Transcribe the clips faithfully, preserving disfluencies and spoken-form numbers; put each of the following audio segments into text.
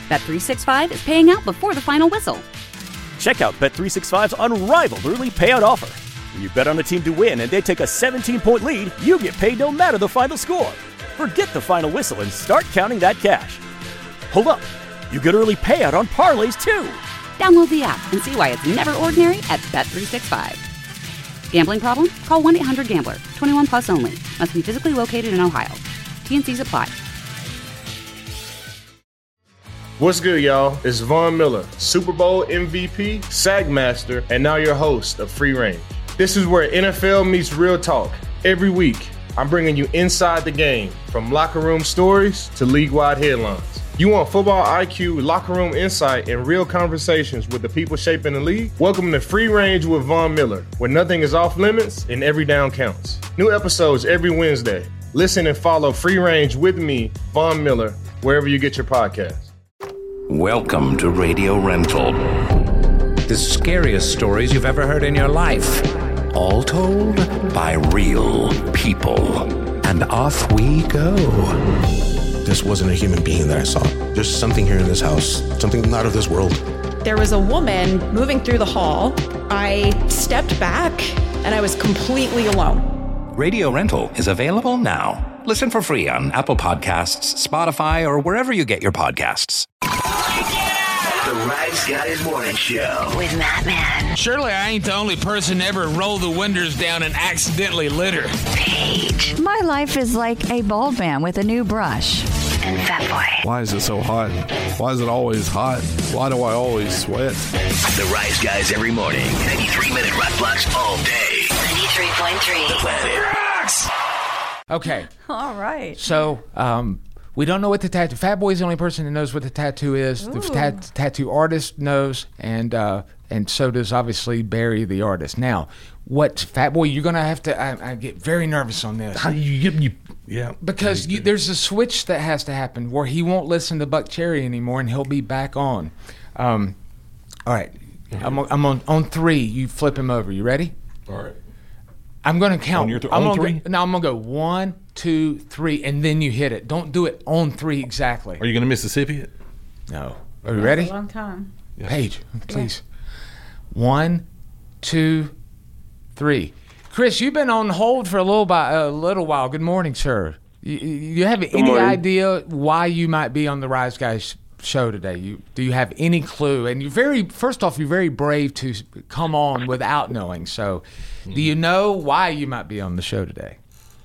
Bet three sixty-five is paying out before the final whistle. Check out Bet three sixty-five's unrivaled early payout offer. When you bet on a team to win and they take a seventeen-point lead, you get paid no matter the final score. Forget the final whistle and start counting that cash. Hold up. You get early payout on parlays, too. Download the app and see why it's never ordinary at Bet three sixty-five. Gambling problem? Call one eight hundred gambler. twenty-one plus only. Must be physically located in Ohio. T N Cs apply. What's good, y'all? It's Von Miller, Super Bowl M V P, Sack Master, and now your host of Free Range. This is where N F L meets real talk. Every week, I'm bringing you inside the game, from locker room stories to league-wide headlines. You want football I Q, locker room insight, and real conversations with the people shaping the league? Welcome to Free Range with Von Miller, where nothing is off limits and every down counts. New episodes every Wednesday. Listen and follow Free Range with me, Von Miller, wherever you get your podcasts. Welcome to Radio Rental. The scariest stories you've ever heard in your life. All told by real people. And off we go. This wasn't a human being that I saw. There's something here in this house, something not of this world. There was a woman moving through the hall. I stepped back and I was completely alone. Radio Rental is available now. Listen for free on Apple Podcasts, Spotify, or wherever you get your podcasts. The Rise Guys Morning Show with Matt Man. Surely I ain't the only person to ever roll the windows down and accidentally litter. Paige. My life is like a bald man with a new brush. And Fatboy. Why is it so hot? Why is it always hot? Why do I always sweat? The Rise Guys every morning. ninety-three minute rock blocks all day. ninety-three point three. The Planet Rocks. Okay. All right. So, um... we don't know what the tattoo... Fatboy's the only person that knows what the tattoo is. Ooh. The tat, tattoo artist knows, and uh, and so does, obviously, Barry, the artist. Now, what... Fatboy, you're going to have to... I, I get very nervous on this. How you, you, you yeah. Because you, there's a switch that has to happen where he won't listen to Buck Cherry anymore, and he'll be back on. Um, all right. Mm-hmm. I'm, I'm on, on three. You flip him over. You ready? All right. I'm going to count. On your th- I'm on gonna three? Go, no, I'm going to go one, two, three, and then you hit it. Don't do it on three exactly. Are you going to Mississippi it? No. Are you ready? A long time. Yeah. Paige, please. Yeah. One, two, three. Chris, you've been on hold for a little, bi- a little while. Good morning, sir. You, you have any morning. idea why you might be on the Rise Guys show today? You do you have any clue? And you're very first off, you're very brave to come on without knowing. So, do you know why you might be on the show today?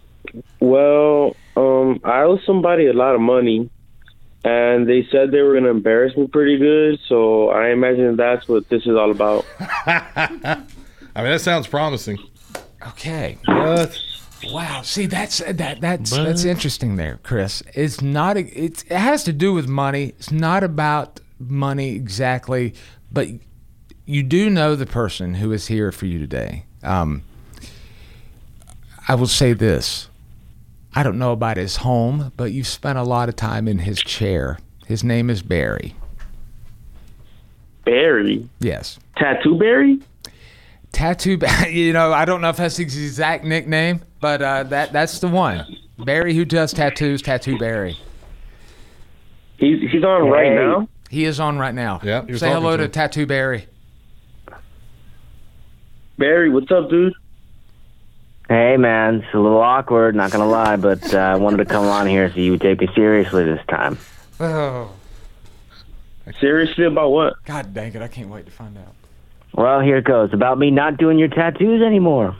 Well, um, I owe somebody a lot of money, and they said they were going to embarrass me pretty good. So I imagine that's what this is all about. I mean, that sounds promising. Okay. What? Wow. See, that's that that's But. that's interesting there, Chris. It's not. A, it's, it has to do with money. It's not about money exactly, but you do know the person who is here for you today. Um, I will say this. I don't know about his home, but you've spent a lot of time in his chair. His name is Barry. Barry? Yes. Tattoo Barry? Tattoo, you know, I don't know if that's his exact nickname, but uh, that that's the one. Barry, who does tattoos, Tattoo Barry. He's he's on right Hey. now? He is on right now. Yeah. Say hello to, to Tattoo Barry. Barry, what's up, dude? Hey, man, it's a little awkward, not going to lie, but uh, I wanted to come on here so you would take me seriously this time. Oh. Seriously about what? God dang it, I can't wait to find out. Well, here it goes. About me not doing your tattoos anymore.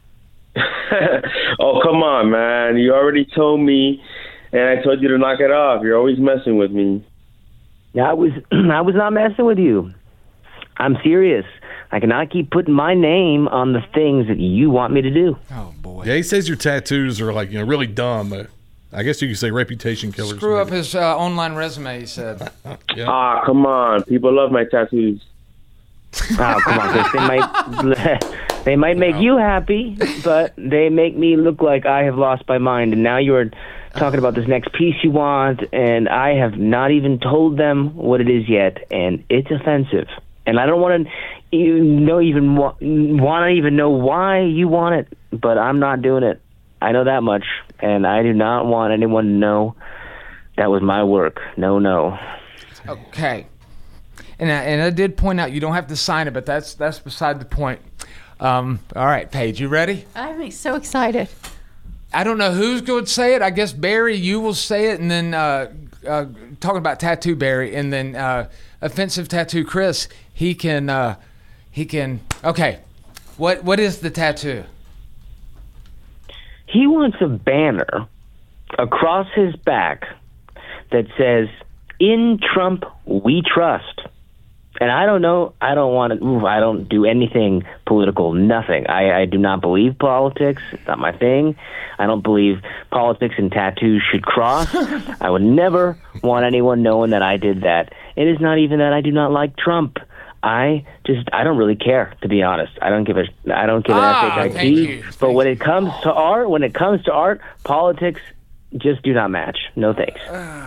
Oh, come on, man. You already told me, and I told you to knock it off. You're always messing with me. I was, I was not messing with you. I'm serious. I cannot keep putting my name on the things that you want me to do. Oh, boy. Yeah, he says your tattoos are like, you know, really dumb. But I guess you could say reputation killers. Screw up his uh, online resume, he said. Yeah. Ah, come on. People love my tattoos. Oh, come on, Chris. They might, they might make you happy, but they make me look like I have lost my mind. And now you're talking about this next piece you want, and I have not even told them what it is yet, and it's offensive. And I don't want to you know even wa- want to even know why you want it, but I'm not doing it. I know that much, and I do not want anyone to know that was my work. No, no. Okay. And I, and I did point out you don't have to sign it, but that's that's beside the point. Um, all right, Paige, you ready? I'm so excited. I don't know who's going to say it. I guess Barry, you will say it, and then uh, uh, talking about tattoo Barry, and then uh, offensive tattoo Chris. He can uh, he can. Okay, what what is the tattoo? He wants a banner across his back that says, "In Trump we trust." And I don't know, I don't want to, I don't do anything political, nothing. I, I do not believe politics. It's not my thing. I don't believe politics and tattoos should cross. I would never want anyone knowing that I did that. It is not even that I do not like Trump. I just, I don't really care, to be honest. I don't give a, I don't give an Ah, S H I thank T. you. But when it comes to art, when it comes to art, politics just do not match. No thanks.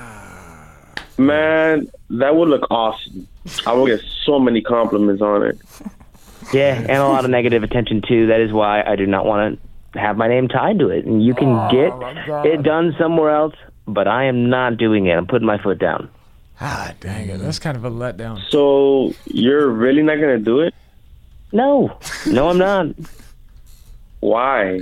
Man, that would look awesome. I will get so many compliments on it. Yeah, and a lot of negative attention too. That is why I do not want to have my name tied to it. And you can Oh, get my God. it done somewhere else, but I am not doing it. I'm putting my foot down. Ah, dang it. That's kind of a letdown. So you're really not gonna do it? No, no, I'm not. Why?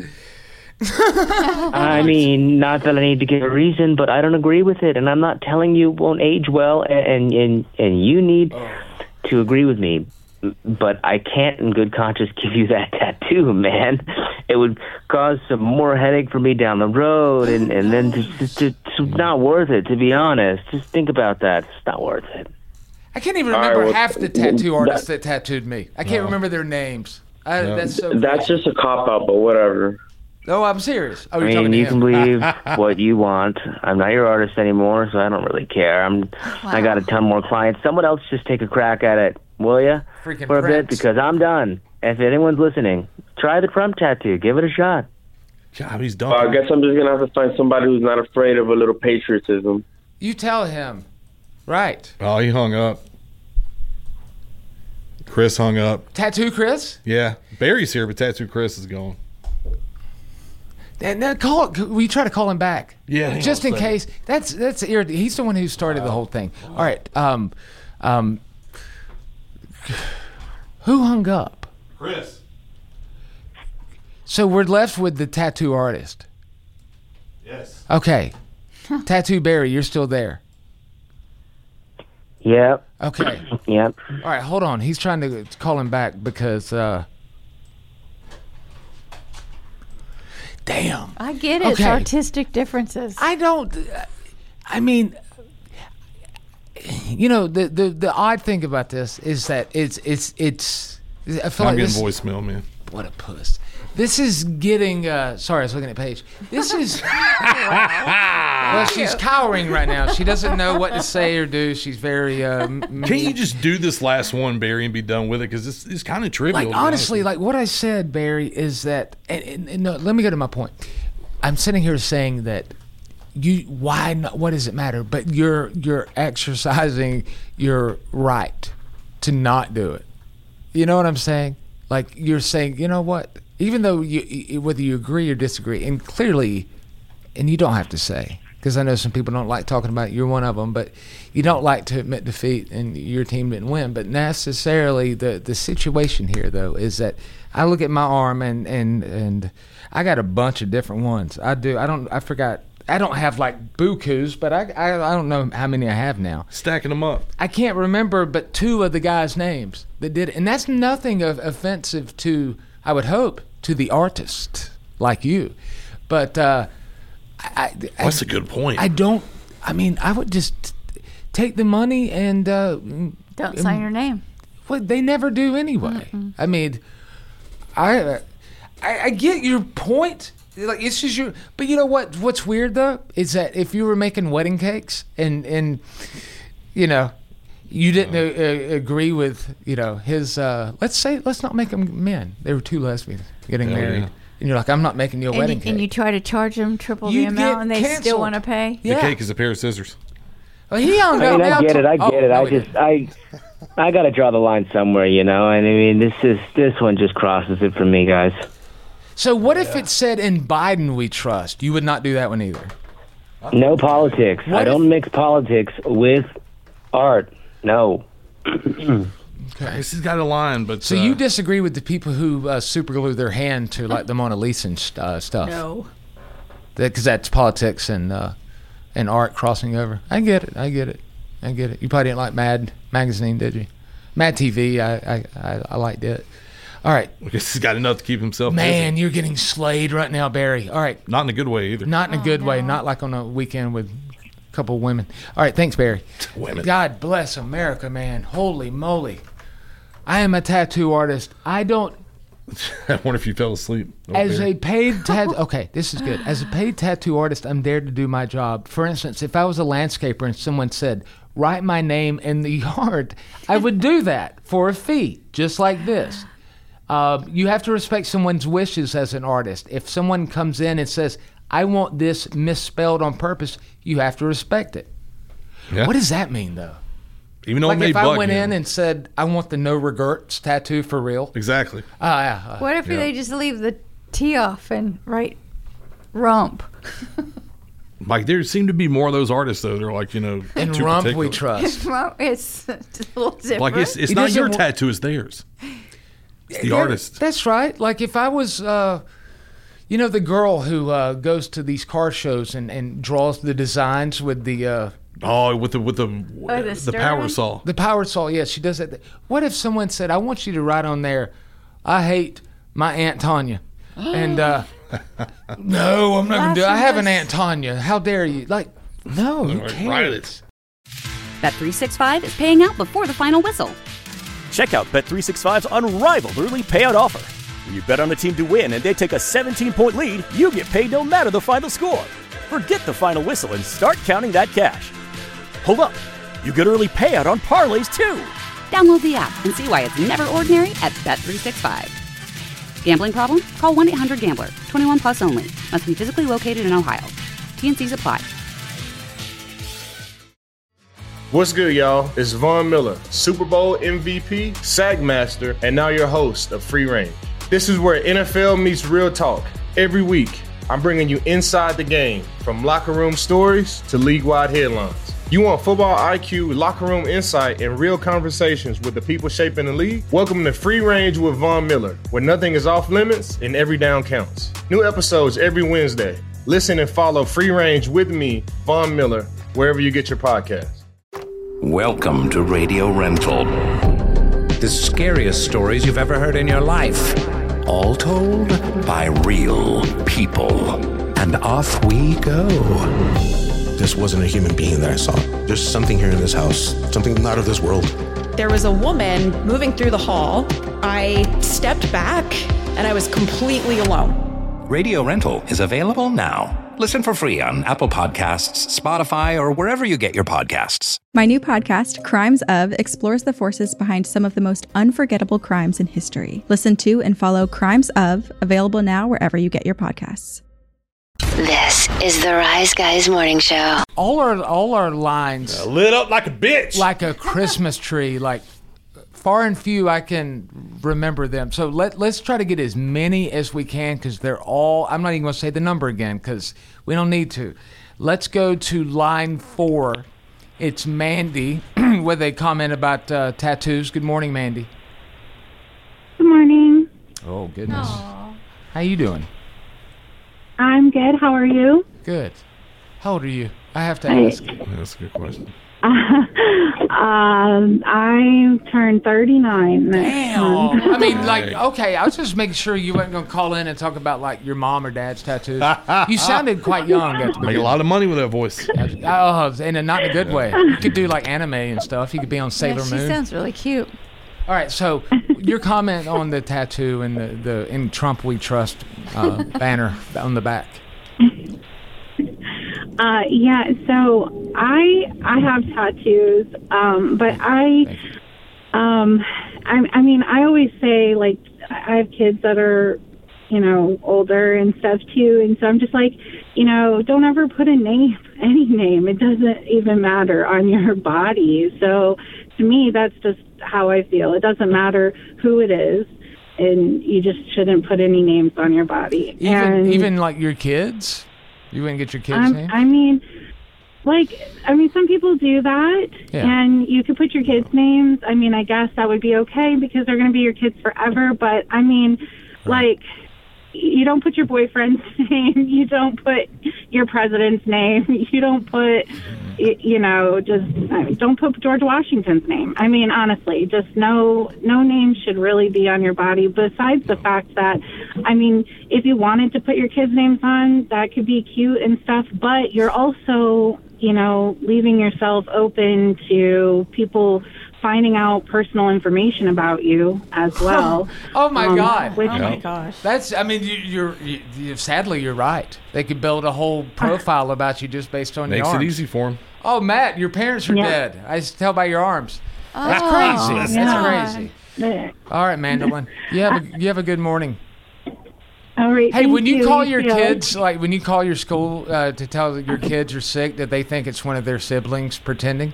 I mean, not that I need to give a reason, but I don't agree with it, and I'm not telling you it won't age well, and and and you need to agree with me. But I can't, in good conscience, give you that tattoo, man. It would cause some more headache for me down the road, and and then it's just it's not worth it, to be honest. Just think about that. It's not worth it. I can't even All right, remember well, half the tattoo well, artists that tattooed me. I can't remember their names. I, That's so. That's just a cop out, but whatever. Oh, I'm serious. Oh, I you're mean, talking to you him. can believe what you want. I'm not your artist anymore, so I don't really care. I'm. I got a ton more clients. Someone else just take a crack at it, will ya? Freaking For a Prince. bit, because I'm done. If anyone's listening, try the Trump tattoo. Give it a shot. God, he's Uh, I guess I'm just gonna have to find somebody who's not afraid of a little patriotism. You tell him. Right. Oh, he hung up. Chris hung up. Tattoo Chris? Yeah, Barry's here, but Tattoo Chris is gone. And then call. Will you try to call him back? Yeah, hang Just on in a second. case. That's that's irritating. He's the one who started the whole thing. All right. Um, um, who hung up? Chris. So we're left with the tattoo artist. Yes. Okay. Tattoo Barry, you're still there. Yep. Okay. Yep. All right, hold on. He's trying to call him back because. Uh, damn. I get it. It's Okay. artistic differences. I don't. I mean, you know, the, the the odd thing about this is that it's it's it's. I feel I'm like getting this, voicemail, man. What a puss. This is getting. Uh, sorry, I was looking at Paige. This is. Well, she's cowering right now. She doesn't know what to say or do. She's very. Uh, m- Can't you just do this last one, Barry, and be done with it? Because it's, it's kind of trivial. Like to be honest honestly, with like what I said, Barry, is that, and, and, and no, let me go to my point. I'm sitting here saying that you, why not? What does it matter? But you're you're exercising your right to not do it. You know what I'm saying? Like you're saying, you know what? Even though you, you whether you agree or disagree, and clearly, and you don't have to say. Because I know some people don't like talking about it. You're one of them, but you don't like to admit defeat and your team didn't win. But necessarily the, the situation here, though, is that I look at my arm and, and, and I got a bunch of different ones. I do. I don't. I forgot. I don't have like bukus, but I, I I don't know how many I have now. Stacking them up. I can't remember but two of the guys' names that did it. And that's nothing of offensive to, I would hope, to the artist like you. But uh, I, I, That's a good point. I don't. I mean, I would just take the money and uh, Don't sign your name. Well, they never do anyway. Mm-mm. I mean, I, I I get your point. Like it's just your. But you know what? What's weird though is that if you were making wedding cakes and and you know you didn't uh, uh, agree with you know his. Uh, let's say let's not make them men. They were two lesbians getting Hell married. yeah. And you're like, I'm not making you a And wedding you, cake. and you try to charge them triple You the amount, get and they canceled. still want to pay. The cake is a pair of scissors. Well, he hung I up mean, I now get to- it. I oh, get it. no, I he just, I, I got to draw the line somewhere, you know. And I mean, this is this one just crosses it for me, guys. So what if it said in Biden we trust? You would not do that one either. No politics. I don't mix politics with Art, no. Okay, he's got a line, but So uh, you disagree with the people who uh, superglue their hand to like the Mona Lisa and st- uh, stuff? No. Because that's politics and uh, and art crossing over. I get it. I get it. I get it. You probably didn't like Mad Magazine, did you? Mad T V. I I, I, I liked it. All right. I guess he's got enough to keep himself Man, busy. you're getting slayed right now, Barry. All right. Not in a good way either. Not in a good way. Not like on a weekend with a couple of women. All right. Thanks, Barry. Women. God bless America, man. Holy moly. I am a tattoo artist. I don't. I wonder if you fell asleep. over As there. a paid tattoo, okay, this is good. As a paid tattoo artist, I'm there to do my job. For instance, if I was a landscaper and someone said, "Write my name in the yard," I would do that for a fee, just like this. Uh, you have to respect someone's wishes as an artist. If someone comes in and says, "I want this misspelled on purpose," you have to respect it. Yeah. What does that mean, though? Even though Like it may if I bug went you. in and said, "I want the no regrets tattoo for real." Exactly. Oh, yeah. uh, What if Yeah. they just leave the T off and write rump? Like there seem to be more of those artists though. They're like you know. In too rump we particular. trust. Rump, it's a little different. Like it's it's It not isn't your wa- tattoo, it's theirs. It's the Yeah, artist. That's right. Like if I was, uh, you know, the girl who uh, goes to these car shows and, and draws the designs with the uh, Oh, with the with the Oh, the the power Sterling? saw. the power saw. Yeah, she does that. What if someone said, "I want you to write on there, I hate my Aunt Tanya," and uh, no, I'm not gonna do. it. I have an Aunt Tanya. How dare you? Like, no, who Right, cares? write it. Bet three sixty-five is paying out before the final whistle. Check out Bet three sixty-five's unrivaled early payout offer. When you bet on a team to win and they take a seventeen-point lead, you get paid no matter the final score. Forget the final whistle and start counting that cash. Hold up. You get early payout on parlays too. Download the app and see why it's never ordinary at Bet three sixty-five. Gambling problem? Call one eight hundred gambler. twenty-one plus only. Must be physically located in Ohio. T N Cs apply. What's good, y'all? It's Von Miller, Super Bowl M V P, SAG Master, and now your host of Free Range. This is where N F L meets real talk. Every week, I'm bringing you inside the game, from locker room stories to league-wide headlines. You want football I Q, locker room insight, and real conversations with the people shaping the league? Welcome to Free Range with Von Miller, where nothing is off limits and every down counts. New episodes every Wednesday. Listen and follow Free Range with me, Von Miller, wherever you get your podcasts. Welcome to Radio Rental. The scariest stories you've ever heard in your life. All told by real people. And off we go. This wasn't a human being that I saw. There's something here in this house, something not of this world. There was a woman moving through the hall. I stepped back and I was completely alone. Radio Rental is available now. Listen for free on Apple Podcasts, Spotify, or wherever you get your podcasts. My new podcast, Crimes Of, explores the forces behind some of the most unforgettable crimes in history. Listen to and follow Crimes Of, available now wherever you get your podcasts. This is the Rise Guys Morning Show. All our all our lines Uh, lit up like a bitch. like a Christmas tree. Like far and few, I can remember them. So let let's try to get as many as we can because they're all. I'm not even going to say the number again because we don't need to. Let's go to line four. It's Mandy with a comment about uh, tattoos. Good morning, Mandy. Good morning. Oh goodness. How you doing? I'm good. How are you? Good. How old are you? I have to I- ask. That's a good question. um, I turned thirty-nine. next Damn. month. I mean, like, okay, I was just making sure you weren't going to call in and talk about, like, your mom or dad's tattoos. You sounded quite young at the beginning. Make a lot of money with that voice. Oh, and not in a good way. You could do, like, anime and stuff. You could be on Sailor Yeah, she Moon. sounds really cute. All right, so your comment on the tattoo and the, the in Trump We Trust uh, banner on the back. Uh, yeah. So I I have tattoos, um, but I um I I mean I always say like I have kids that are you know older and stuff too, and so I'm just like you know don't ever put a name any name. It doesn't even matter on your body. So to me that's just how I feel. It doesn't matter who it is, and you just shouldn't put any names on your body. Even and even like your kids? You wouldn't get your kids' I'm- names? I mean, like, I mean, some people do that, Yeah. and you could put your kids' names. I mean, I guess that would be okay because they're going to be your kids forever. But I mean, like, you don't put your boyfriend's name. You don't put your president's name. You don't put, y- you know, just I mean, don't put George Washington's name. I mean, honestly, just no, no name should really be on your body. Besides the fact that, I mean, if you wanted to put your kids' names on, that could be cute and stuff. But you're also, you know, leaving yourself open to people finding out personal information about you as well. Oh my Um, God! which- Oh my gosh. That's. I mean, you, you're. You, you, sadly, you're right. They could build a whole profile about you just based on Makes your arms. it easy for him. Oh, Matt, your parents are Yeah. dead. I just tell by your arms. That's Oh, crazy. yeah. That's crazy. All right, Mandolin. You have a you have a good morning. All right. Hey, thank when you call your too. kids, like when you call your school uh, to tell that your kids are sick, that they think it's one of their siblings pretending?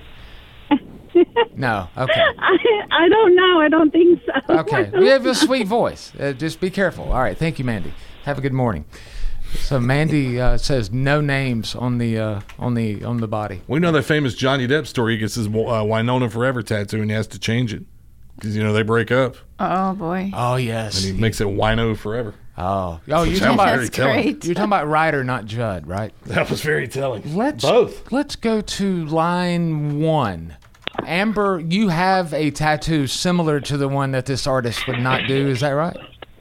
No. Okay. I, I don't know. I don't think so. Okay. You have a sweet voice. Uh, just be careful. All right. Thank you, Mandy. Have a good morning. So Mandy uh, says no names on the uh, on the on the body. We know that famous Johnny Depp story. He gets his uh, Winona Forever tattoo and he has to change it because you know they break up. Oh boy. Oh yes. And he makes it Wino Forever. Oh. Oh, you're Which talking was about very telling. great. You're talking about Ryder, not Judd, right? That was very telling. Let's Both. Let's go to line one. Amber, you have a tattoo similar to the one that this artist would not do. Is that right?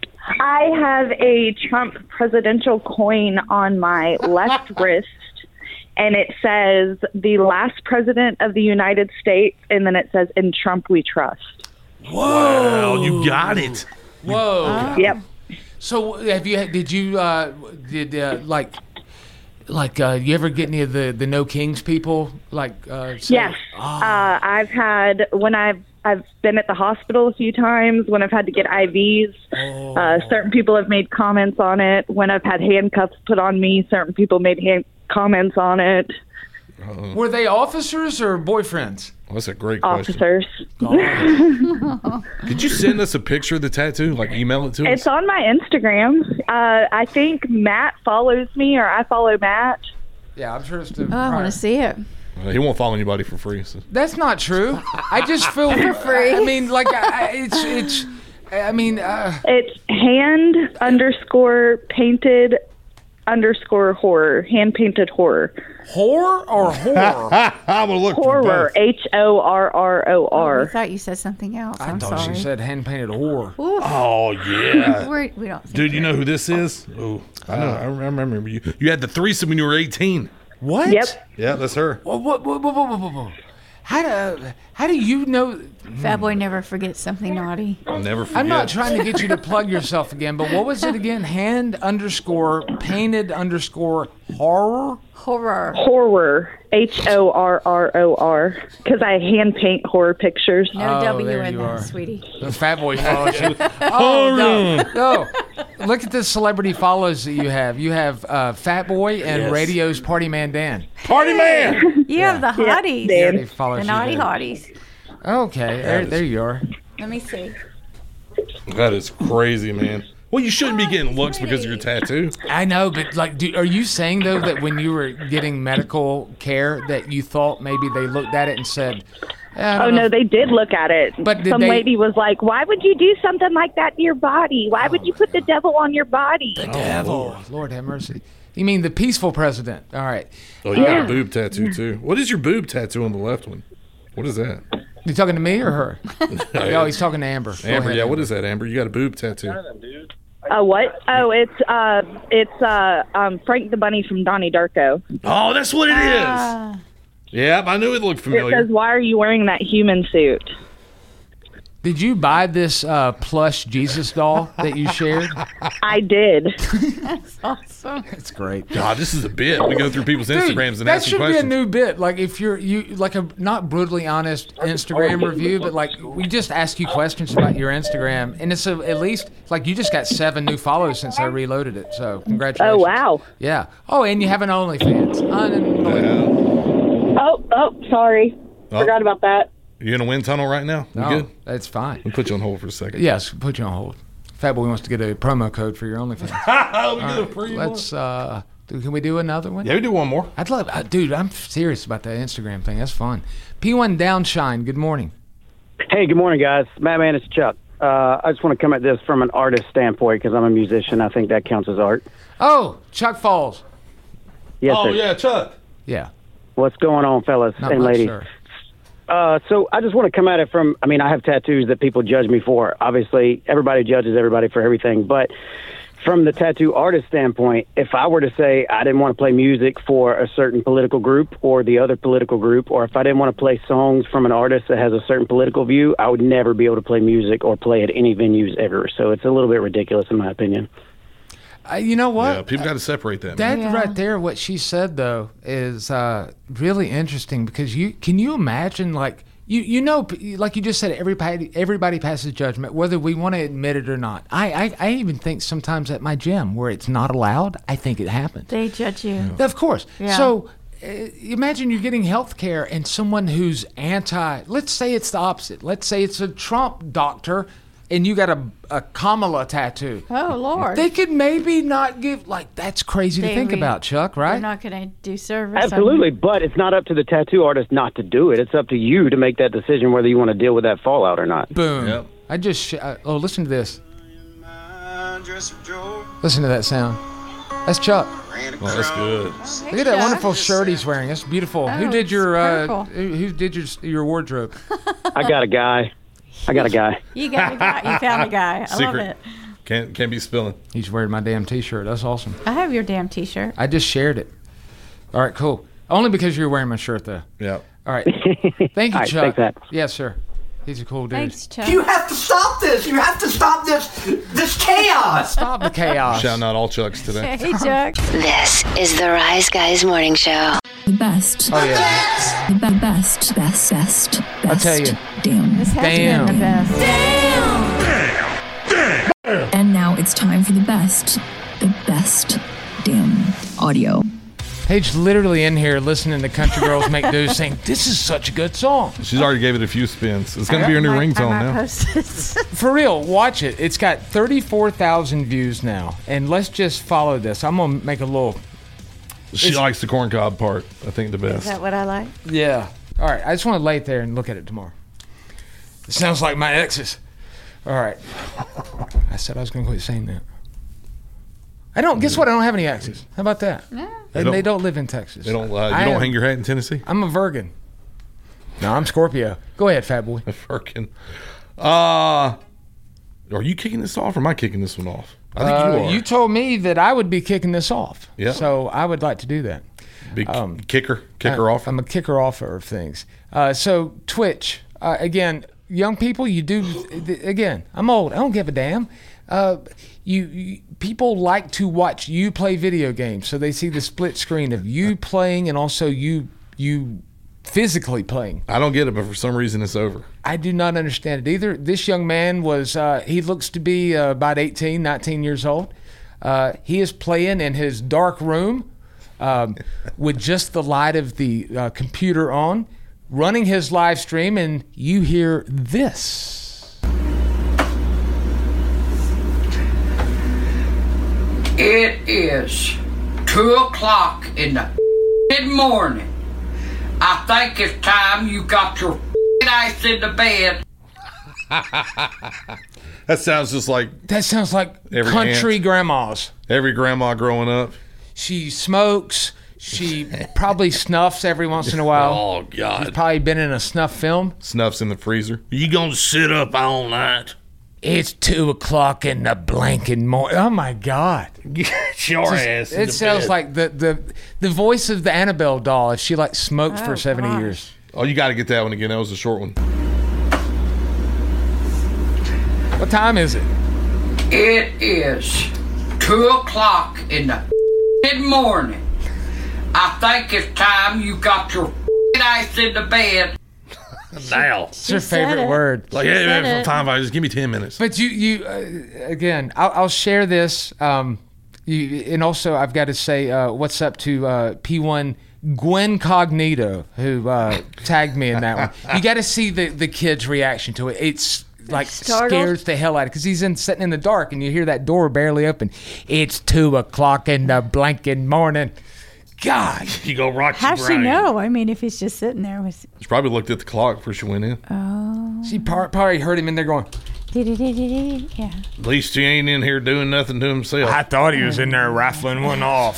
I have a Trump presidential coin on my left wrist, and it says the last president of the United States, and then it says in Trump we trust. Wow, you got it. Whoa. Yep. So have you? Did you? Uh, did uh, like? Like, uh, you ever get any of the, the No Kings people? Like, uh, say, Yes. Uh, I've had, when I've I've been at the hospital a few times, when I've had to get I Vs, Oh. uh, certain people have made comments on it. When I've had handcuffs put on me, certain people made hand comments on it. Uh, were they officers or boyfriends? That's a great question. Officers. Could you send us a picture of the tattoo? Like email it to us? It's on my Instagram. Uh, I think Matt follows me, or I follow Matt. Yeah, I'm sure it's the. Oh, I want to see it. Uh, he won't follow anybody for free. So. That's not true. I just feel for free. I mean, like, I, it's it's. I mean, uh, It's hand underscore painted underscore horror. Hand painted horror. Horror or horror? I'm gonna look. Horror. H O R R O Oh, I R. thought you said something else. I I'm thought sorry. she said hand painted whore. Oof. Oh yeah, We're, we don't. Think dude. You know who this is? Oh, I know. I remember you. You had the threesome when you were eighteen. What? Yep. Yeah, that's her. What? What? What? What? What? What? what? How do How do you know? Fat Boy never forgets something naughty. I'll never forget. I'm not trying to get you to plug yourself again, but what was it again? Hand underscore painted underscore horror. Horror. Horror. H O R R O R. Because I hand paint horror pictures. No Oh, W there in you that, are. sweetie. The Fat Boy follows you. Oh no, no! Look at the celebrity follows that you have. You have uh, Fat Boy and Yes. Radio's Party Man Dan. Party man. You have the hotties. He already follows The you naughty there. hotties. Okay, there, there you are. Let me see. That is crazy, man. Well, you shouldn't be getting looks because of your tattoo. I know, but like, do, are you saying though that when you were getting medical care that you thought maybe they looked at it and said, eh, I Oh, don't know no, if- they did look at it. But did Some they- lady was like, why would you do something like that to your body? Why would you put the devil on your body? The devil. Lord have mercy. You mean the peaceful president? All right. Oh, you got Yeah. a boob tattoo too. What is your boob tattoo on the left one? What is that? You talking to me or her? No, he's talking to Amber. Go Amber, ahead, yeah. What is that, Amber? You got a boob tattoo. Uh, what? Oh, it's uh, it's uh, um, Frank the Bunny from Donnie Darko. Oh, that's what it is. Ah. Yep, I knew it looked It familiar. says, "Why are you wearing that human suit?" Did you buy this uh, plush Jesus doll that you shared? I did. That's awesome. It's great. God, this is a bit. We go through people's Dude, Instagrams and that ask should them be a questions. new bit. Like if you're you like a not brutally honest Instagram review, but like we just ask you questions about your Instagram, and it's a, at least like you just got seven new follows since I reloaded it. So congratulations. Oh wow. Yeah. Oh, and you have an OnlyFans. Unbelievable. Oh, oh, sorry. Oh. Forgot about that. You in a wind tunnel right now? You No, good? that's fine. We'll put you on hold for a second. Yes, put you on hold. Fat Boy wants to get a promo code for your OnlyFans. Let me All get a right, free let's uh, Can we do another one? Yeah, we do one more. I'd love, uh, dude. I'm serious about that Instagram thing. That's fun. P one Downshine. Good morning. Hey, good morning, guys. Madman, it's Chuck. Uh, I just want to come at this from an artist standpoint because I'm a musician. I think that counts as art. Oh, Chuck Falls. Yes, oh sir. yeah, Chuck. Yeah. What's going on, fellas Not and much, ladies? sir. Uh, so I just want to come at it from, I mean, I have tattoos that people judge me for. Obviously, everybody judges everybody for everything. But from the tattoo artist standpoint, if I were to say I didn't want to play music for a certain political group or the other political group, or if I didn't want to play songs from an artist that has a certain political view, I would never be able to play music or play at any venues ever. So it's a little bit ridiculous in my opinion. Uh, you know what? Yeah, people got to separate that. That man. right there, what she said though, is uh, really interesting because you can you imagine like you you know like you just said everybody everybody passes judgment whether we want to admit it or not. I, I I even think sometimes at my gym where it's not allowed, I think it happens. They judge you. Yeah. Of course. Yeah. So uh, imagine you're getting health care and someone who's anti. Let's say it's the opposite. Let's say it's a Trump doctor. And you got a, a Kamala tattoo. Oh, Lord. They could maybe not give, like, that's crazy They to think re- about, Chuck, right? They're not going to do service. Absolutely, but it's not up to the tattoo artist not to do it. It's up to you to make that decision whether you want to deal with that fallout or not. Boom. Yep. I just, sh- uh, oh, listen to this. Listen to that sound. That's Chuck. Well, that's good. Look at that wonderful shirt he's wearing. That's beautiful. Oh, who did your, uh, purple. who who did your, your wardrobe? I got a guy. I got a guy. You got a guy. You found a guy. I Secret. love it. Can't can't be spilling. He's wearing my damn T-shirt. That's awesome. I have your damn T-shirt. I just shared it. All right, cool. Only because you're wearing my shirt, though. Yeah. All right. Thank you, All right, Chuck. thanks, Pat. Yes, sir. He's a cool dude. Thanks, Chuck. You have to stop this. You have to stop this this chaos. Stop the chaos. Shouting out all Chucks today. Hey, Chuck. This is the Rise Guys Morning Show. The best. Oh, yeah. The be- best, best, best, best. I'll tell you. Damn. This has Damn. been the best. And now it's time for the best, the best damn audio. Paige literally in here listening to Country Girls Make Do saying, this is such a good song. She's already gave it a few spins. It's going to be her new ringtone now. For real, watch it. It's got thirty-four thousand views now. And let's just follow this. I'm going to make a little... She It's- likes the corn cob part. I think the Is best. that what I like? Yeah. All right. I just want to lay it there and look at it tomorrow. It sounds like my exes. All right. I said I was going to quit saying that. I don't. Guess what? I don't have any exes. How about that? No. They And don't- they don't live in Texas. They don't. Uh, you I don't am- hang your hat in Tennessee. I'm a Virgin. No, I'm Scorpio. Go ahead, fat boy. Virgin. Uh, are you kicking this off, or am I kicking this one off? I think Uh, you are. You told me that I would be kicking this off. Yeah. So I would like to do that. Big Um, kicker, kicker I, off. I'm a kicker offer of things. Uh, so Twitch, uh, again, young people, you do, again, I'm old. I don't give a damn. Uh, you, you people like to watch you play video games, so they see the split screen of you playing and also you you physically playing. I don't get it, but for some reason it's over. I do not understand it either. This young man was, uh, he looks to be uh, about eighteen, nineteen years old. Uh, he is playing in his dark room um, with just the light of the uh, computer on, running his live stream, and you hear this. It is two o'clock in the mid morning. I think it's time you got your ass in the bed. That sounds just like That sounds like Every country aunt. grandmas. every grandma growing up. She smokes. She probably snuffs every once in a while. Oh, God. She's probably been in a snuff film. Snuffs in the freezer. You gonna sit up all night? It's two o'clock in the blanking morning. Oh my God! Get your Just- ass in It the sounds bed. like the, the the voice of the Annabelle doll if she like smoked Oh, for seventy gosh. years. Oh, you got to get that one again. That was a short one. What time is it? It is two o'clock in the mid morning. I think it's time you got your ass in the bed. Now. It's her favorite word. Like, hey, man, fine, fine, just give me ten minutes. But you, you uh, again, I'll, I'll share this. Um, you, and also, I've got to say, uh, what's up to uh, P one Gwen Cognito, who uh, tagged me in that one. You got to see the, the kid's reaction to it. It's like Startled? scares the hell out of because he's in sitting in the dark and you hear that door barely open. It's two o'clock in the blanking morning. God, you go rock How's your she brain. know? I mean, if he's just sitting there with. She probably looked at the clock before she went in. Oh. She par- probably heard him in there going. Yeah. At least he ain't in here doing nothing to himself. I thought he was in there rifling one off.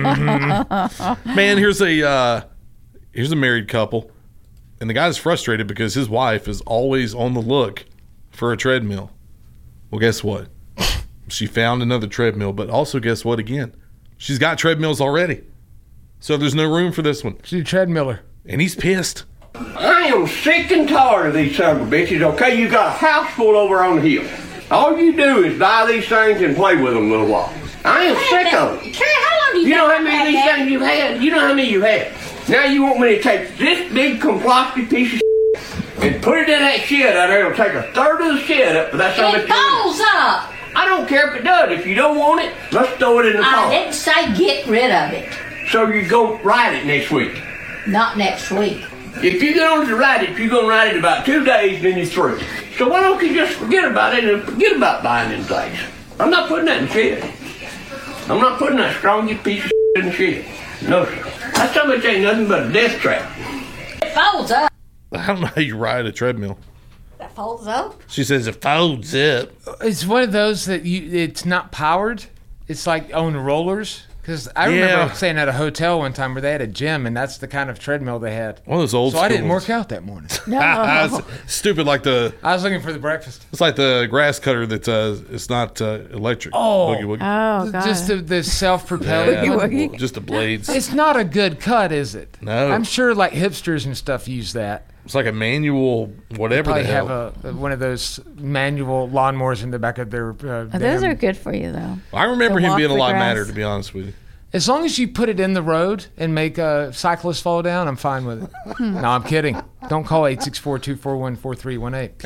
Mm-hmm. Man, here's a uh, here's a married couple, and the guy's frustrated because his wife is always on the look for a treadmill. Well, guess what? She found another treadmill, but also guess what? Again, she's got treadmills already, so there's no room for this one. She's a treadmiller, and he's pissed. I am sick and tired of these son of a bitches, okay? You got a house full over on the hill. All you do is buy these things and play with them a little while. I am sick of them. Trey, how long do you You know think how many I've of these had things you've had? You know how many you had. Now you want me to take this big complosty piece of shit and put it in that shed out there. It'll take a third of the shed up, but that's how much It falls up. I don't care if it does. If you don't want it, let's throw it in the I car. didn't say get rid of it. So you go ride it next week. Not next week. If you get on to ride it, you're going to ride it about two days, then you're through. So why don't you just forget about it and forget about buying them things? I'm not putting that in the shed. I'm not putting that strongest piece of shit in the shed. No, sir. That so much ain't nothing but a death trap. It folds up. I don't know how you ride a treadmill. That folds up? She says it folds up. It's one of those that you. It's not powered. It's like on rollers. Because I remember Yeah. staying at a hotel one time where they had a gym, and that's the kind of treadmill they had. One of those old So I didn't schools. work out that morning. It's stupid, like the. I was looking for the breakfast. It's like the grass cutter that's uh, it's not uh, electric. Oh, Boogie woogie. Oh, God. Just the, the self-propelling. Yeah, one. well, just the blades. It's not a good cut, is it? No. I'm sure like hipsters and stuff use that. It's like a manual, whatever Probably the hell. have a one of those manual lawnmowers in the back of their. Uh, Oh, those damn- are good for you, though. I remember To him walk being a the lot grass. madder, to be honest with you. As long as you put it in the road and make a cyclist fall down, I'm fine with it. No, I'm kidding. Don't call eight six four, two four one, four three one eight.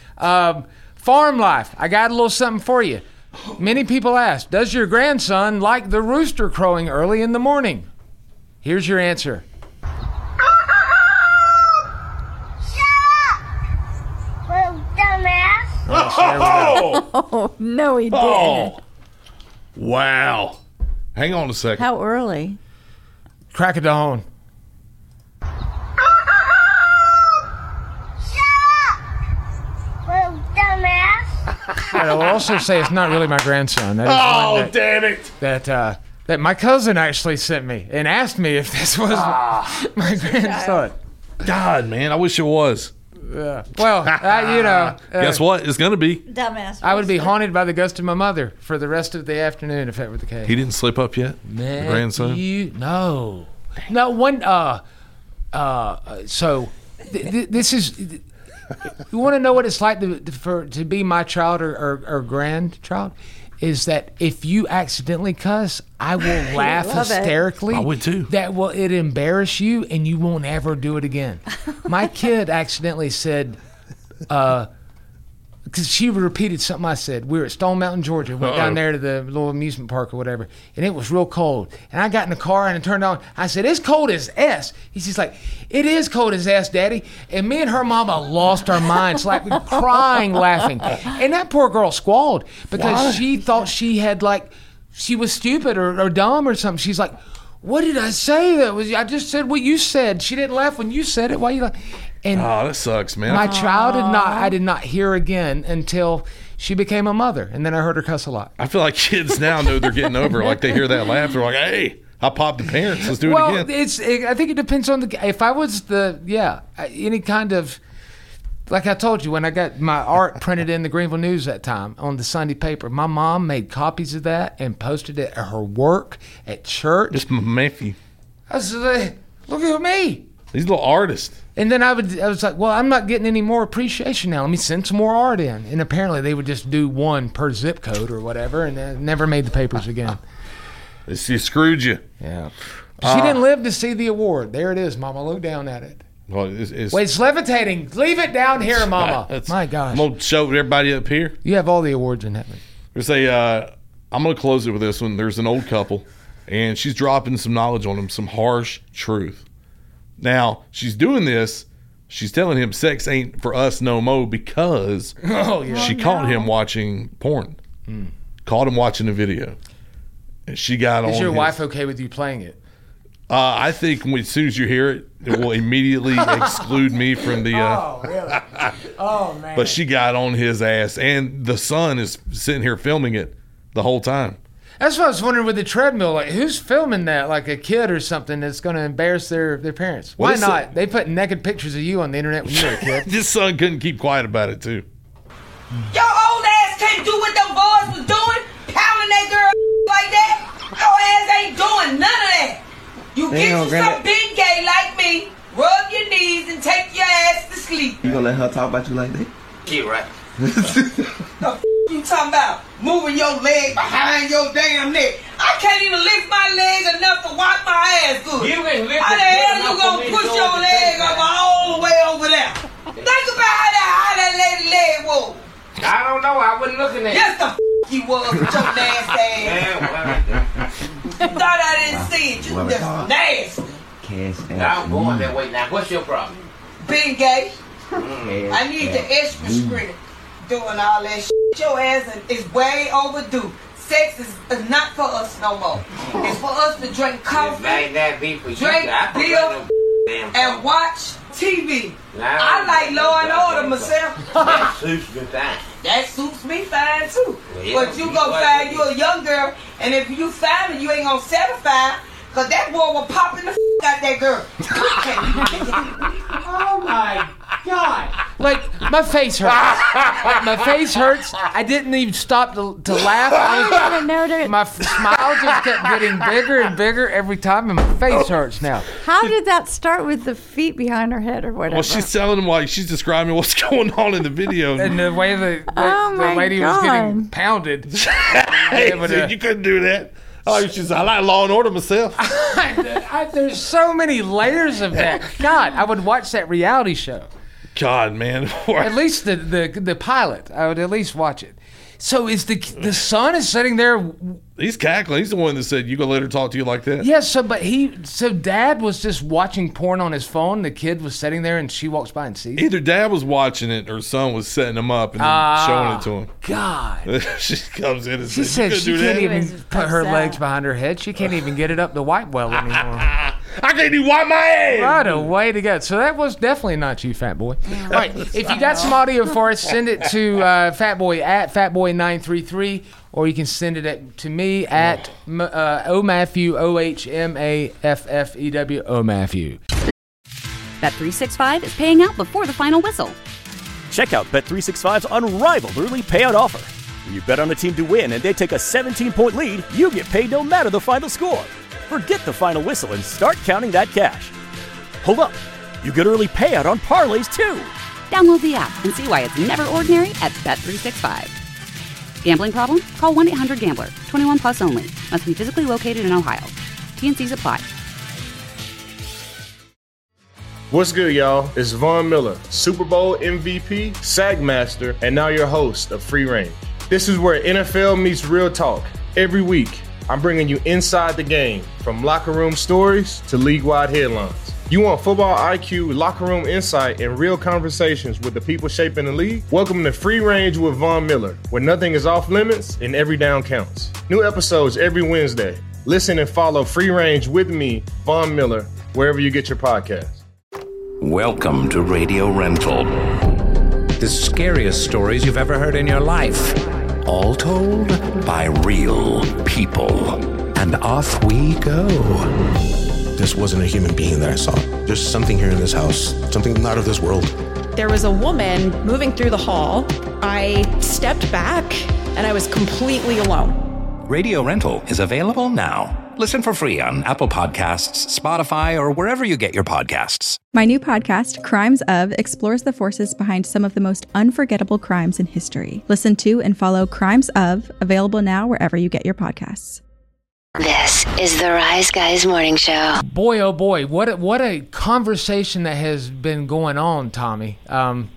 Um, farm life. I got a little something for you. Many people ask, does your grandson like the rooster crowing early in the morning? Here's your answer. Oh! Oh, no, he didn't. Oh! Wow. Hang on a second. How early? Crack of dawn. And I will also say it's not really my grandson. That is Oh, one that, damn it. that uh, that my cousin actually sent me and asked me if this was my grandson. God, man, I wish it was. Yeah. Well, uh, you know. Uh, Guess what? It's going to be. Dumbass. I would be haunted by the ghost of my mother for the rest of the afternoon if that were the case. He didn't slip up yet? Man, the grandson? You, no. No, one, uh, uh, so th- th- this is, you want to know what it's like to, to, for, to be my child or, or, or grandchild? Is that if you accidentally cuss, I will laugh love it. hysterically. I would too. That will it embarrass you, and you won't ever do it again. My kid accidentally said, uh, because she repeated something I said. We were at Stone Mountain, Georgia. Went Uh-oh. down there to the little amusement park or whatever, and it was real cold. And I got in the car and I turned on. I said, "It's cold as S." He's just like, "It is cold as S, Daddy." And me and her mama lost our minds, like crying, laughing. And that poor girl squalled because Why? she thought she had like she was stupid or, or dumb or something. She's like, "What did I say? That was I just said what you said." She didn't laugh when you said it. Why you like? And Oh, that sucks, man. my child did not. I did not hear again until she became a mother, and then I heard her cuss a lot. I feel like kids now know they're getting over. Like they hear that laugh, they're like, "Hey, I popped the parents. Let's do well, it again." it's. It, I think it depends on the. If I was the yeah, any kind of. Like I told you, when I got my art printed in the Greenville News that time on the Sunday paper, my mom made copies of that and posted it at her work, at church. Just Matthew. I was like, look at me. These little artists. And then I would, I was like, well, I'm not getting any more appreciation now. Let me send some more art in. And apparently they would just do one per zip code or whatever, and it never made the papers again. She screwed you. Yeah. Uh, She didn't live to see the award. There it is, Mama. Look down at it. Well, it's, it's, Wait, it's levitating. Leave it down here, Mama. That's- My gosh. I'm gonna show everybody up here. You have all the awards in heaven. There's a. Uh, I'm gonna close it with this one. There's an old couple, and she's dropping some knowledge on them, some harsh truth. Now she's doing this She's telling him sex ain't for us no more because Oh, yeah. she Oh, caught no. him watching porn. Hmm. Caught him watching a video. And she got on Is your his- wife okay with you playing it? Uh, I think when, as soon as you hear it, it will immediately exclude me from the. Uh, Oh, really? Oh, man. But she got on his ass, and the son is sitting here filming it the whole time. That's what I was wondering with the treadmill. Like, who's filming that? Like a kid or something that's going to embarrass their, their parents? Well, Why this- not? They put naked pictures of you on the internet when you were a kid. This son couldn't keep quiet about it, too. Your old ass can't do what them boys was doing, pounding that girl like that. Your ass ain't doing none of that. You They get don't you grab some it. big gay like me, rub your knees and take your ass to sleep. You gonna let her talk about you like that? Get right. The f- you talking about? Moving your leg behind your damn neck. I can't even lift my leg enough to wipe my ass good. You can lift How it the good hell enough you for gonna me to push go your over leg there. up all the way over there? Think about how that, how that lady leg was. I don't know. I wasn't looking at Yes, the f- you was with your nasty ass. Thought I didn't see it. You Well, just uh, nasty. Cass Now I'm going that way now. What's your problem? Being gay. Mm. I need the extra script doing all that shit. Your ass is way overdue. Sex is, is not for us no more. It's for us to drink coffee, Might not be for you. drink I put beer, no damn and watch T V. Now, I like Law and Order myself. That suits me fine. That suits me fine too. Well, yeah, But you you gonna what? find you a young girl, and if you find it, you ain't gonna settle fine, cause that boy will pop in the f- out that girl. Oh my God! Like my face hurts. Like, my face hurts. I didn't even stop to, to laugh. I was, my f- smile just kept getting bigger and bigger every time, and my face hurts now. How did that start with the feet behind her head or whatever? Well, she's telling him why she's describing what's going on in the video. And the way the, the, Oh, the my lady was getting God. pounded. Hey, dude, you couldn't do that. Oh, she's, I like Law and Order myself. I, there's so many layers of that. God, I would watch that reality show. God, man. At least the, the the pilot. I would at least watch it. So is the the son is sitting there? He's cackling. He's the one that said, you gonna let her talk to you like that? Yes. So, but he. So dad was just watching porn on his phone. The kid was sitting there, and she walks by and sees it. Either dad was watching it or son was setting him up and then Ah, showing it to him. God. She comes in and She says, said you she couldn't can't do that? even put her legs behind her head. She can't even get it up the white well anymore. I can't even wipe my ass. What a way to go. So that was definitely not you, Fat Boy. All right, if you got some audio for us, send it to uh, Fatboy at Fatboy nine three three, or you can send it at, to me at uh, O Matthew, O H M A F F E W, O Matthew. Bet three sixty-five is paying out before the final whistle. Check out Bet three sixty-five's unrivaled early payout offer. When you bet on a team to win and they take a seventeen-point lead, you get paid no matter the final score. Forget the final whistle and start counting that cash. Hold up. You get early payout on parlays too. Download the app and see why it's never ordinary at Bet three sixty-five. Gambling problem? Call one eight hundred gambler. twenty-one plus only. Must be physically located in Ohio. T N Cs apply. What's good, y'all? It's Von Miller, Super Bowl M V P, SAG Master, and now your host of Free Range. This is where N F L meets real talk. Every week, I'm bringing you inside the game, from locker room stories to league-wide headlines. You want football I Q, locker room insight, and real conversations with the people shaping the league? Welcome to Free Range with Von Miller, where nothing is off limits and every down counts. New episodes every Wednesday. Listen and follow Free Range with me, Von Miller, wherever you get your podcasts. Welcome to Radio Rental. The scariest stories you've ever heard in your life. All told by real people. And off we go. This wasn't a human being that I saw. There's something here in this house, something not of this world. There was a woman moving through the hall. I stepped back and I was completely alone. Radio Rental is available now. Listen for free on Apple Podcasts, Spotify, or wherever you get your podcasts. My new podcast, Crimes Of, explores the forces behind some of the most unforgettable crimes in history. Listen to and follow Crimes Of, available now wherever you get your podcasts. This is the Rise Guys Morning Show. Boy, oh boy, what a, what a conversation that has been going on, Tommy. Um,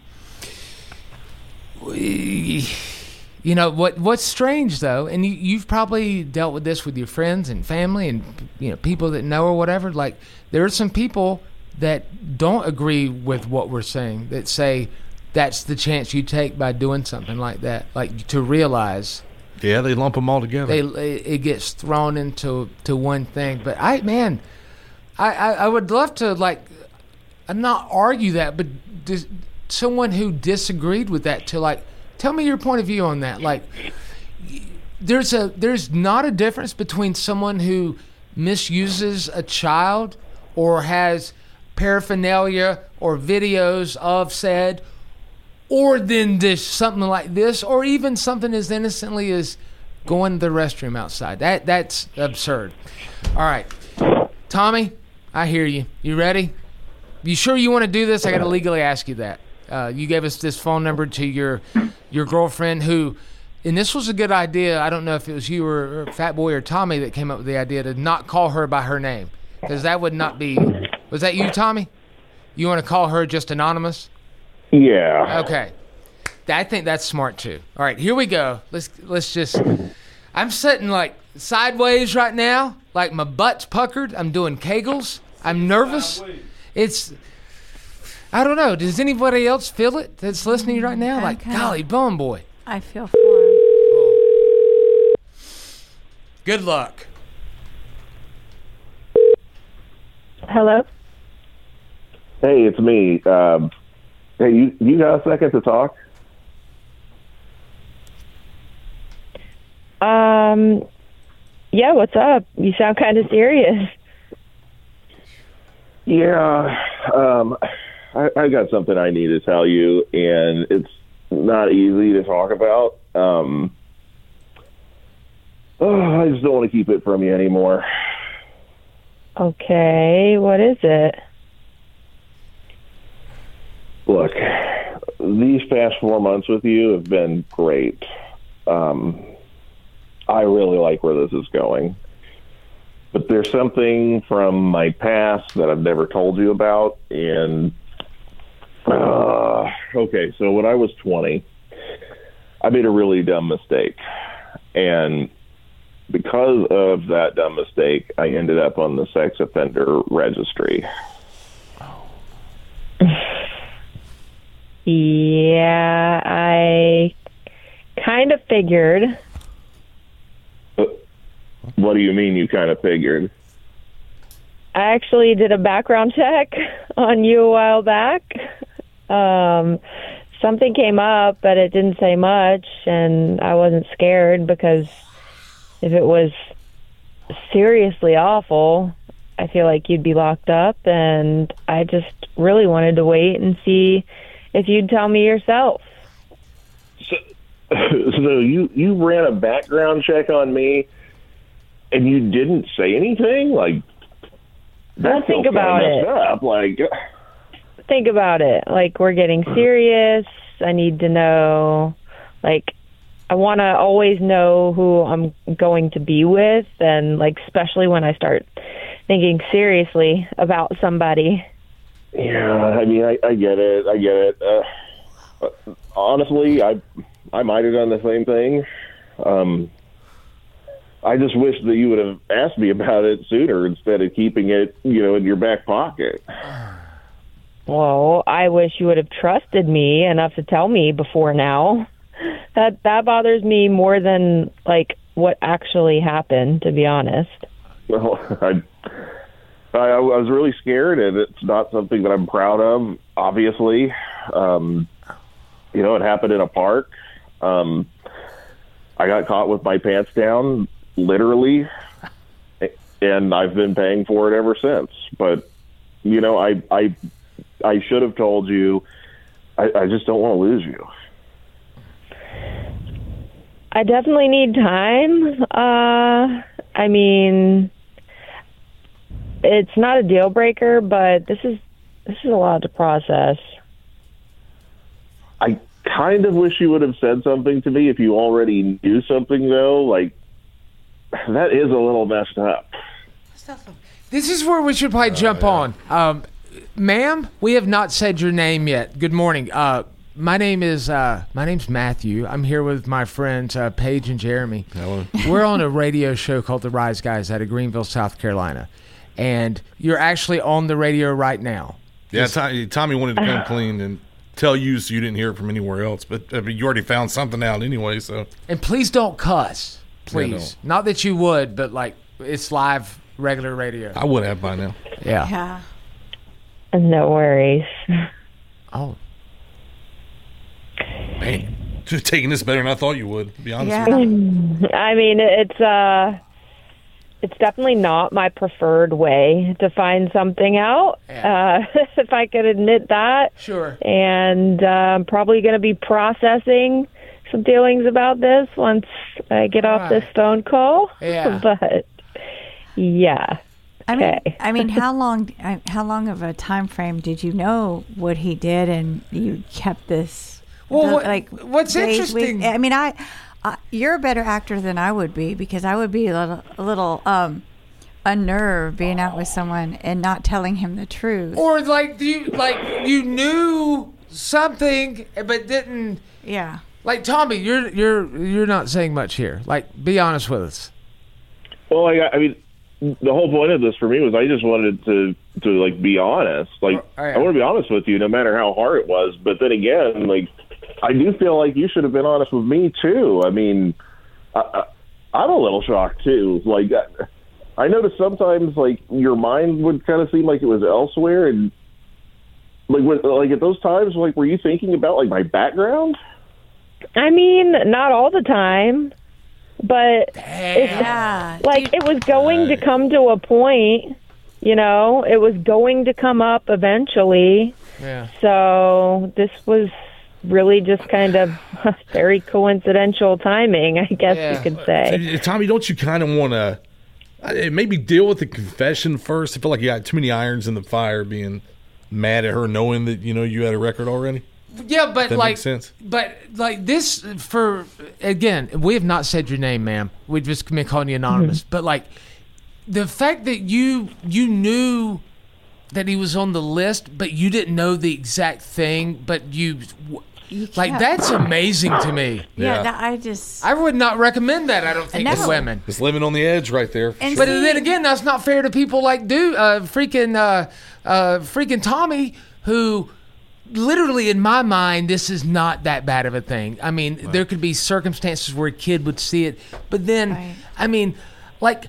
we, you know what? What's strange though, and you, you've probably dealt with this with your friends and family, and you know people that know or whatever. Like there are some people that don't agree with what we're saying, that say that's the chance you take by doing something like that, like to realize. Yeah, they lump them all together. They it gets thrown into to one thing. But I man, I, I, I would love to like not argue that, but dis, someone who disagreed with that to like tell me your point of view on that. Like there's a there's not a difference between someone who misuses a child or has paraphernalia or videos of said, or then this something like this, or even something as innocently as going to the restroom outside. That that's absurd. All right, Tommy, I hear you. You ready? You sure you want to do this? I got to legally ask you that. Uh, you gave us this phone number to your your girlfriend who, and this was a good idea. I don't know if it was you or, or Fat Boy or Tommy that came up with the idea to not call her by her name, because that would not be. Was that you, Tommy? You want to call her just anonymous? Yeah. Okay. I think that's smart too. All right, here we go. Let's let's just. I'm sitting like sideways right now, like my butt's puckered. I'm doing Kegels. I'm nervous. It's. I don't know. Does anybody else feel it that's listening right now? Like, Okay. golly, bone boy. I feel for him. Good luck. Hello? Hey, it's me. Um, hey, you, you got a second to talk? Um, yeah, what's up? You sound kind of serious. Yeah, um, I, I got something I need to tell you, and it's not easy to talk about. Um, oh, I just don't want to keep it from you anymore. Okay, what is it? Look, these past four months with you have been great. Um, I really like where this is going. But there's something from my past that I've never told you about. And, uh, okay, so when I was twenty, I made a really dumb mistake. And because of that dumb mistake, I ended up on the sex offender registry. Yeah, I kind of figured. What do you mean you kind of figured? I actually did a background check on you a while back. Um, something came up, but it didn't say much, and I wasn't scared because if it was seriously awful, I feel like you'd be locked up, and I just really wanted to wait and see if you'd tell me yourself. So, so you, you ran a background check on me, and you didn't say anything? Like, Well, think about it. Up. Like, think about it. Like, we're getting serious. I need to know, like, I want to always know who I'm going to be with, and, like, especially when I start thinking seriously about somebody. Yeah, I mean, I, I get it. I get it. Uh, honestly, I I might have done the same thing. Um, I just wish that you would have asked me about it sooner instead of keeping it, you know, in your back pocket. Well, I wish you would have trusted me enough to tell me before now. That that bothers me more than, like, what actually happened, to be honest. Well, I, I, I was really scared, and it's not something that I'm proud of, obviously. Um, you know, it happened in a park. Um, I got caught with my pants down, literally, and I've been paying for it ever since. But, you know, I I, I should have told you. I, I just don't want to lose you. I definitely need time. Uh, I mean, it's not a deal breaker, but this is this is a lot to process. I kind of wish you would have said something to me if you already knew something, though. Like, that is a little messed up. This is where we should probably uh, jump yeah. on. Um, ma'am, we have not said your name yet. Good morning. Uh, my name is uh, my name's Matthew. I'm here with my friends uh, Paige and Jeremy. Hello. We're on a radio show called The Rise Guys out of Greenville, South Carolina. and you're actually on the radio right now. Yeah, Tommy, Tommy wanted to come clean and tell you so you didn't hear it from anywhere else. But I mean, you already found something out anyway. So And please don't cuss, please. Yeah, no. Not that you would, but like it's live, regular radio. I would have by now. Yeah. Yeah. No worries. Oh. Man, you're taking this better than I thought you would, to be honest Yeah. with you. I mean, it's uh, it's definitely not my preferred way to find something out. Uh, if I could admit that. Sure. And uh, I'm probably going to be processing some feelings about this once I get off this phone call. Yeah. But yeah. I mean, Okay. I mean, how long? I- How long of a time frame did you know what he did, and you kept this? Well, the- what- like what's days, interesting- week- I mean, I, I, you're a better actor than I would be because I would be a little, a little um, unnerved being out with someone and not telling him the truth. Or like you like you knew something but didn't. Yeah. Like Tommy, you're you're you're not saying much here. Like, be honest with us. Well, like, I mean, the whole point of this for me was I just wanted to to like be honest. Like, Oh, yeah. I want to be honest with you, no matter how hard it was. But then again, like, I do feel like you should have been honest with me too. I mean, I, I, I'm a little shocked too. Like, I, I noticed sometimes like your mind would kind of seem like it was elsewhere, and like, when, like at those times, like, were you thinking about like my background? I mean, not all the time, but Yeah. it's, like it was going to come to a point, you know, it was going to come up eventually. Yeah. So this was really just kind of very coincidental timing, I guess you could say. Uh, Tommy, don't you kind of want to uh, maybe deal with the confession first? I feel like you got too many irons in the fire being mad at her knowing that, you know, you had a record already. Yeah, but That like, makes sense. but like this for again, we have not said your name, ma'am. We've just been calling you anonymous. Mm-hmm. But like, the fact that you you knew that he was on the list, but you didn't know the exact thing, but you, like kept- that's amazing to me. Yeah, That, I just. I would not recommend that. I don't think No. to women. Just living on the edge right there. And But see- then again, that's not fair to people like dude, uh, freaking, uh, uh, freaking Tommy, who literally, in my mind, this is not that bad of a thing. I mean, there could be circumstances where a kid would see it, but then, I mean, like,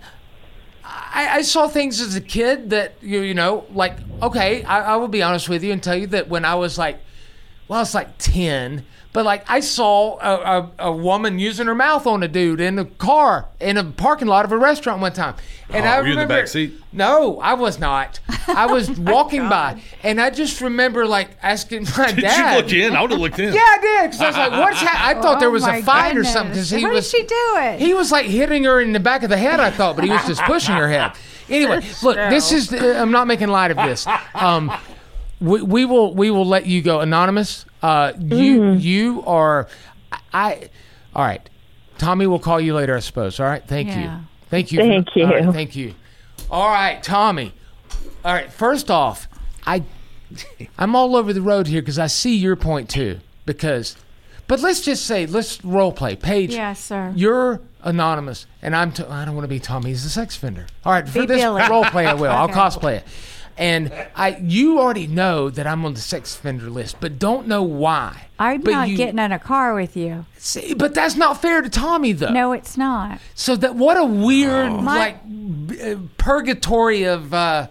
I, I saw things as a kid that you you know, like, okay, I, I will be honest with you and tell you that when I was like, well, it's like ten. But like I saw a, a, a woman using her mouth on a dude in a car in a parking lot of a restaurant one time, and Oh, I were you in the remember. back seat? No, I was not. I was walking by, and I just remember like asking my Did dad. you look in? I would have looked in. Yeah, I did. Because I was like, "What's happening?" I thought there Oh was my a fight goodness. or something. Because he What was. did she do it? He was like hitting her in the back of the head. I thought, but he was just pushing her head. Anyway, look, this is. Uh, I'm not making light of this. Um, we, we will. We will let you go, anonymous. Uh, you. Mm-hmm. You are. I. All right. Tommy will call you later, I suppose. All right. Thank Yeah. you. Thank you. Thank for, all right, you. thank you. All right, Tommy. All right. First off, I. I'm all over the road here because I see your point too. Because, but let's just say, let's role play. Paige, Yes, sir. you're anonymous, and I'm. T- I don't want to be Tommy. He's a sex offender. All right, for Be this Billy. role play, I will. I'll Okay. cosplay it. And I, you already know that I'm on the sex offender list, but don't know why. I'm But not you- getting in a car with you. See, but that's not fair to Tommy, though. No, it's not. So that what a weird My- like b- uh, purgatory of uh,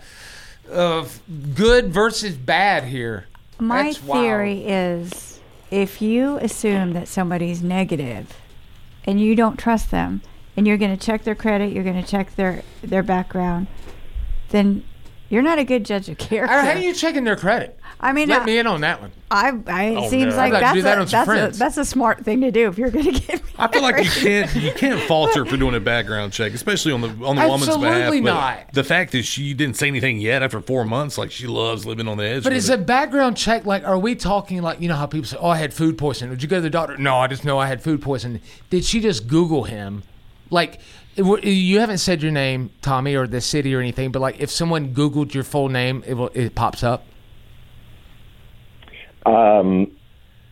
of good versus bad here. My That's wild. theory is if you assume that somebody's negative and you don't trust them and you're going to check their credit, you're going to check their, their background, then you're not a good judge of character. How are you checking their credit? I mean, let I- me in on that one. I, I it Oh, seems no. like I'd like to that's, do that a, on some that's, a, friends. that's a smart thing to do if you're going to get me. I feel like you can't you can't fault her for doing a background check, especially on the on the woman's behalf. Absolutely But not. The fact that she didn't say anything yet after four months, like she loves living on the edge. But with is it. a background check like? Are we talking like you know how people say, "Oh, I had food poisoning"? Did you go to the doctor? No, I just know I had food poisoning. Did she just Google him? Like, it w- you haven't said your name, Tommy, or the city or anything. But like, if someone Googled your full name, it will, it pops up. Um,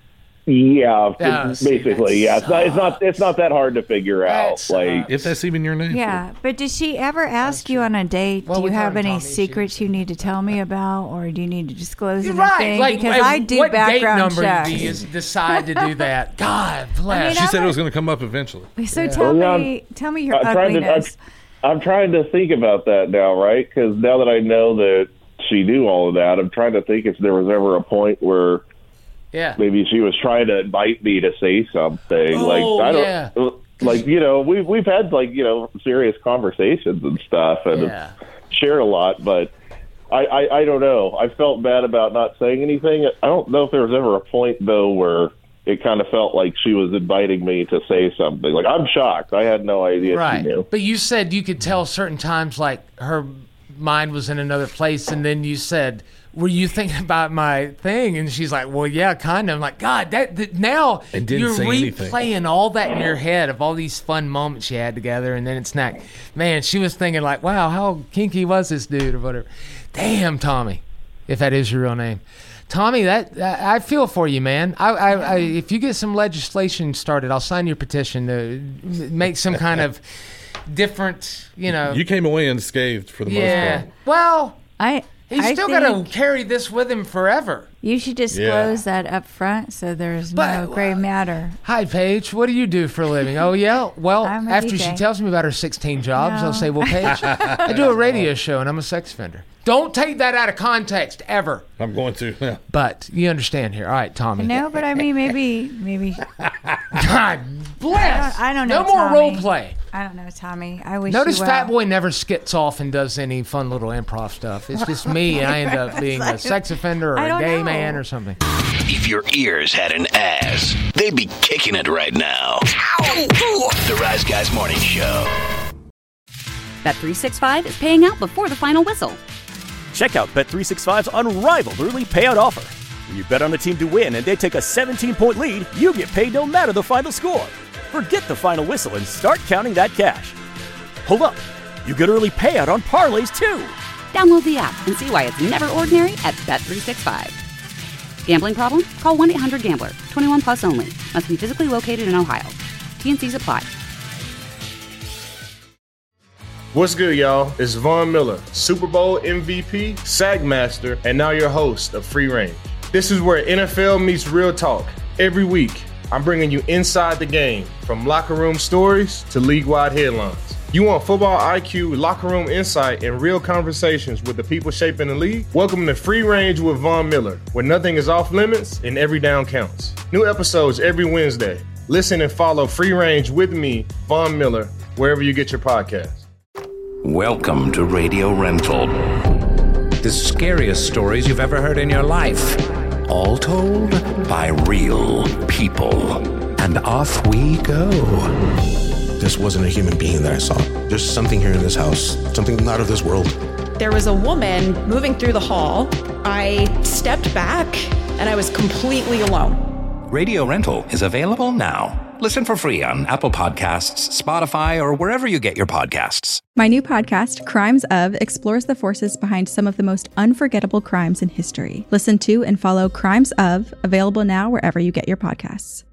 Yeah, Oh, see, basically, yeah. It's not, it's not. It's not that hard to figure out. Like, if that's even your name. Yeah, but does she ever ask you on a date? Well, do you we have call him any Tommy, secrets you need to tell me about, or do you need to disclose You're anything? right. Like, because uh, I do what background date number checks. do you decide to do that? God bless. I mean, She I'm said a- it was going to come up eventually. So tell Well, me, tell me your I'm trying to- ugliness. I'm trying to think about that now, right? Because now that I know that she knew all of that, I'm trying to think if there was ever a point where Yeah. maybe she was trying to invite me to say something. Oh, like I don't, yeah. like you know, we've we've had like you know serious conversations and stuff, and Yeah. shared a lot, but. I, I, I don't know. I felt bad about not saying anything. I don't know if there was ever a point, though, where it kind of felt like she was inviting me to say something. Like, I'm shocked. I had no idea Right. she knew. But you said you could tell certain times, like her mind was in another place, and then you said, were you thinking about my thing? And she's like, well, yeah, kind of. I'm like, God, that, that now And didn't you're say anything. replaying all that in your head of all these fun moments you had together, and then it's not. Man, she was thinking like, wow, how kinky was this dude or whatever. Damn, Tommy, if that is your real name. Tommy, that I I feel for you, man. I, I, I, if you get some legislation started, I'll sign your petition to make some kind of different, you know. You came away unscathed for the yeah. most part. Well, I he's I still got to think carry this with him forever. You should disclose that up front so there's no gray matter. Hi, Paige. What do you do for a living? Oh, yeah. Well, I'm a after D J. she tells me about her sixteen jobs, No. I'll say, well, Paige, I do a radio show and I'm a sex offender. Don't take that out of context ever. I'm going to. Yeah. But you understand here. All right, Tommy. No, but I mean, maybe, maybe. God bless. I don't, I don't know. No more Tommy. role play. I don't know, Tommy. I wish. Notice you well. Fat Boy never skits off and does any fun little improv stuff. It's just me, and I end up being a sex offender or I a don't gay know. man or something. If your ears had an ass, they'd be kicking it right now. The Rise Guys Morning Show. Bet three sixty-five is paying out before the final whistle. Check out Bet three sixty-five's unrivaled early payout offer. When you bet on a team to win and they take a seventeen-point lead, you get paid no matter the final score. Forget the final whistle and start counting that cash. Hold up. You get early payout on parlays, too. Download the app and see why it's never ordinary at Bet three sixty-five. Gambling problem? Call one eight hundred gambler. twenty-one plus only. Must be physically located in Ohio. T N Cs apply. What's good, y'all? It's Von Miller, Super Bowl M V P, SAG Master, and now your host of Free Range. This is where N F L meets real talk. Every week, I'm bringing you inside the game, from locker room stories to league-wide headlines. You want football I Q, locker room insight, and real conversations with the people shaping the league? Welcome to Free Range with Von Miller, where nothing is off limits and every down counts. New episodes every Wednesday. Listen and follow Free Range with me, Von Miller, wherever you get your podcasts. Welcome to Radio Rental. The scariest stories you've ever heard in your life. All told by real people. And off we go. This wasn't a human being that I saw. There's something here in this house, something not of this world. There was a woman moving through the hall. I stepped back and I was completely alone. Radio Rental is available now. Listen for free on Apple Podcasts, Spotify, or wherever you get your podcasts. My new podcast, Crimes Of, explores the forces behind some of the most unforgettable crimes in history. Listen to and follow Crimes Of, available now wherever you get your podcasts.